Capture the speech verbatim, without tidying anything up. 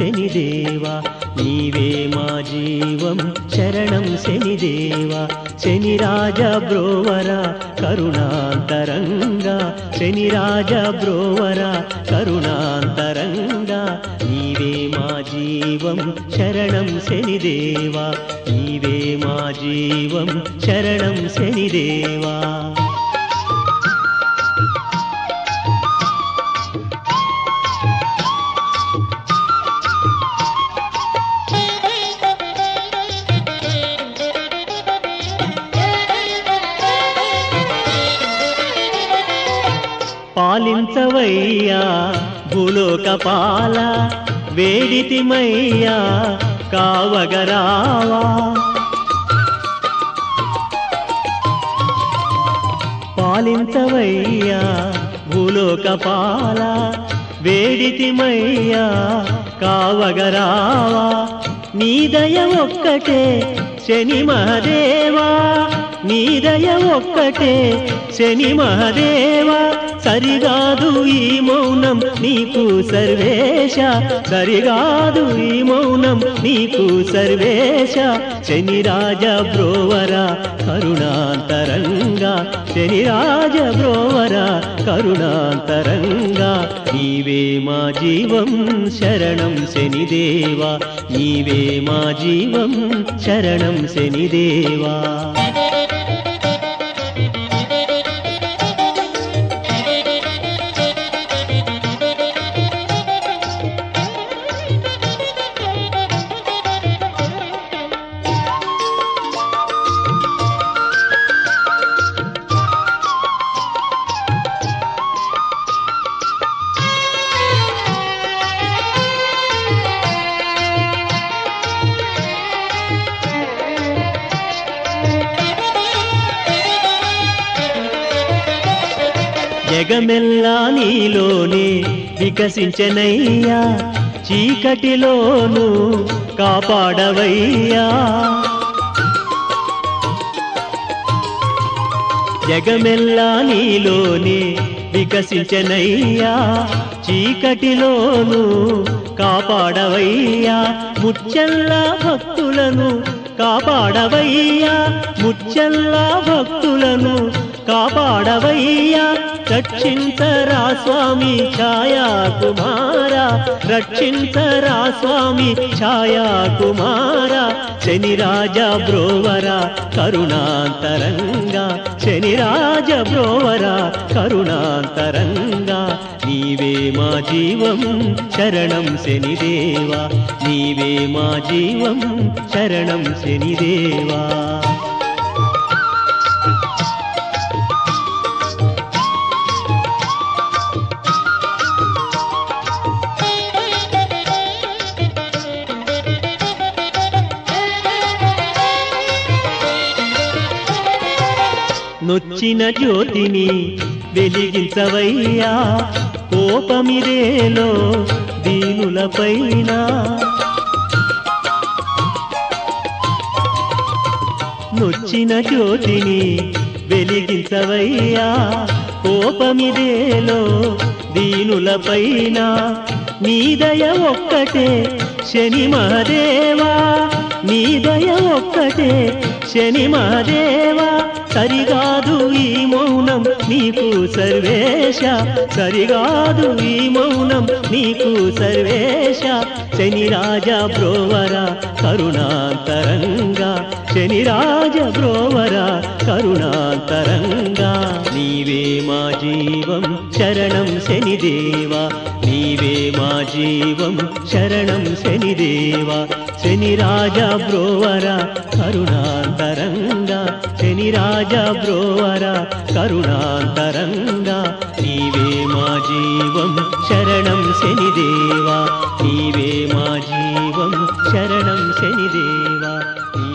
శనిదేవా నీవే మా జీవం శరణం శనిదేవా శనిరాజ బ్రోవర కరుణాంతరంగా శనిరాజ బ్రోవర కరుణాంతరంగా నీవే మా జీవం శరణం శనిదేవా నీవే మా జీవం శరణం శనిదేవా పాలించవయ్యా భూలోకపాల వేడితిమయ్యా కావగరావా పాలించవయ్యా భూలోకపాల వేడితిమయ్యా కావగరావా నీ దయ ఒక్కటే శని మహదేవా నీ దయ ఒక్కటే శని మహదేవా సరిగాదు ఈ మౌనం నీకు సర్వేశ సరిగాదు ఈ మౌనం నీకు సర్వేశ శనిరాజ బ్రోవర కరుణాంతరంగా శనిరాజ బ్రోవర కరుణాంతరంగా నీవే మా జీవం శరణం శనిదేవా నీవే మా జీవం శరణం శనిదేవా జగమెల్లా నీలోనే వికసించనయ్యా చీకటిలోను కాపాడవయ్యా జగమెల్లా నీలోనే వికసించనయ్యా చీకటిలోను కాపాడవయ్యా ముచ్చల్లా భక్తులను కాపాడవయ్యా ముచ్చల్లా భక్తులను కాపాడవయ్యా రక్షించరా స్వామి ఛాయా కుమార రక్షించరా స్వామి ఛాయా కుమార శనిరాజ బ్రోవర కరుణాంతరంగా శనిరాజ బ్రోవర కరుణాంతరంగా నీవే మా జీవం శరణం శనిదేవా నీవే మా జీవం శరణం శనిదేవా నొచ్చిన జ్యోతిని వెలిగించవయ్యా కోపమిదేలో దీనులపైన నొచ్చిన జ్యోతిని వెలిగించవయ్యా కోపమిదేలో దీనులపైన నీ దయ ఒక్కటే శని మహదేవా నీ దయ ఒక్కటే శని మహదేవా సరిగాదు ఈ మౌనం నీకు సర్వేశ సరిగాదు ఈ మౌనం నీకు సర్వేశ శనిరాజ బ్రోవర కరుణాంతరంగా శనిరాజ బ్రోవర కరుణాంతరంగా నీవే మా జీవం శరణం శనిదేవా నీవే మా జీవం శరణం శనిదేవా శనిరాజ బ్రోవర కరుణాంతరంగా శనిరాజ బ్రోవర కరుణాంతరంగా నీవే మా జీవం శరణం శనిదేవా నీవే మా జీవం శరణం శనిదేవా